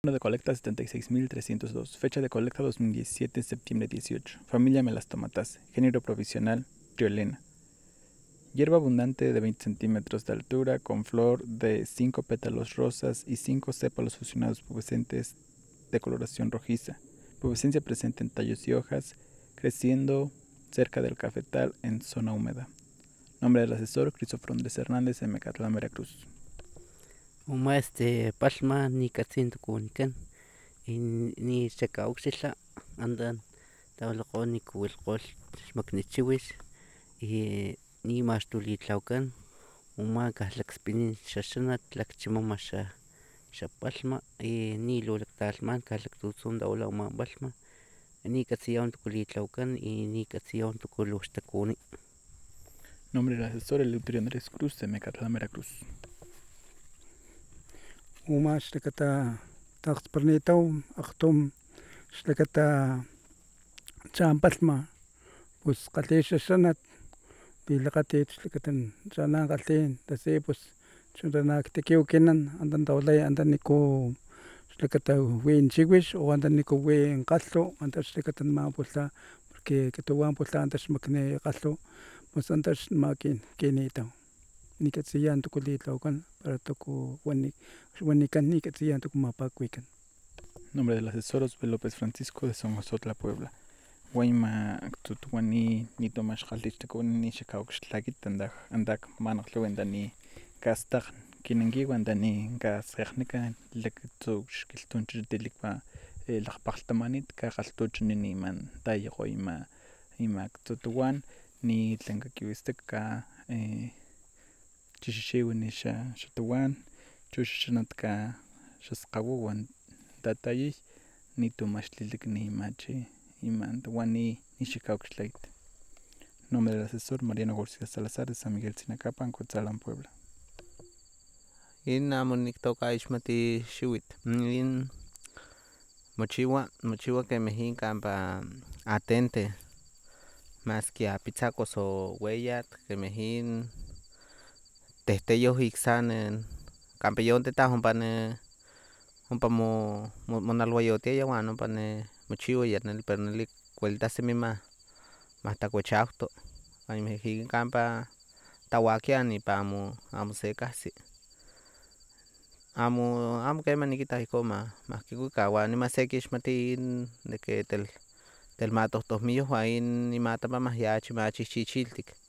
de colecta 76.302. Fecha de colecta 2017, septiembre 18. Familia Melastomatase. Género provisional Riolena. Hierba abundante de 20 centímetros de altura, con flor de 5 pétalos rosas y 5 sépalos fusionados pubescentes de coloración rojiza. Pubescencia presente en tallos y hojas, creciendo cerca del cafetal en zona húmeda. Nombre del asesor: Cristóforo Andrés Hernández, en Mecatlán, Veracruz. Uma palma ni katsinto kunikan ni chakauxila andan tawlaqo ni kuwilqol xmaknichiwix y ni maxtulitlawkan uma kajlakspinin xaxanat lakchimama xapalma y ni lulaktalman kajlaktutzun dawla uma palma ni katsiyawan tukulitlawkan y ni katsiyawan tukuluxtakuni. Nombre del asesor: Eleuterio Andrés Cruz, de Mecatlán, Veracruz. Uma xlakata taqsparnitaw akgtum xlakata chan palhma pues kgalhi xaxanat pilakgatit xlakata chana kgalhi tasi pues chunana ktikiwkinan antan tawilay anta niku xlakata win chiwix o anta niku wi kgalhu anta xlakata nmapulha porque katuwan pulha anta xmakni kgalhu pues anta xmakinitaw nikatsiyan tuku litlawkan para tuku wanikan nikatsiyan tuku mapakuikan. Nombre del asesor: Osvaldo López Francisco, de Somozotla, Puebla. Guayma tutuani ni tomax kgalixtakuni ni xakauxtlakit andak manojtlawen dani kastaq kinankiwan dani kasqejnika lekitzuch kiltunchitilikwa lakpaqltamanit kakgaltuchuni niman tayoqo ima tutuwan ni tlen kakiwistak chixixiwi xatuwan chuxaxanat xasqawawan tatayij nitomaxtlilik nimachi iman towan ni xakauxtlakit. Nombre del asesor: Mariano García Salazar, de San Miguel Tzinacapan, Cuetzalan, Puebla. In amo niktokaiixmati xiwitl in mochiwa kemeh in kampa atente maski apitzakos o weyatl kemeh in tehteyoj ik san kampa yontetah ompa monalhuayotiaya wan ompa mochiwaya pero neli kualita semi mahtakuechawto kemeh ik kampa tawakia nipa amo se kahsi amo keman nikita ihkon mahkikuikan wan niman sekixmati in de ke telmatohtohmioh wan in imatamamah ya achi machihchichiltik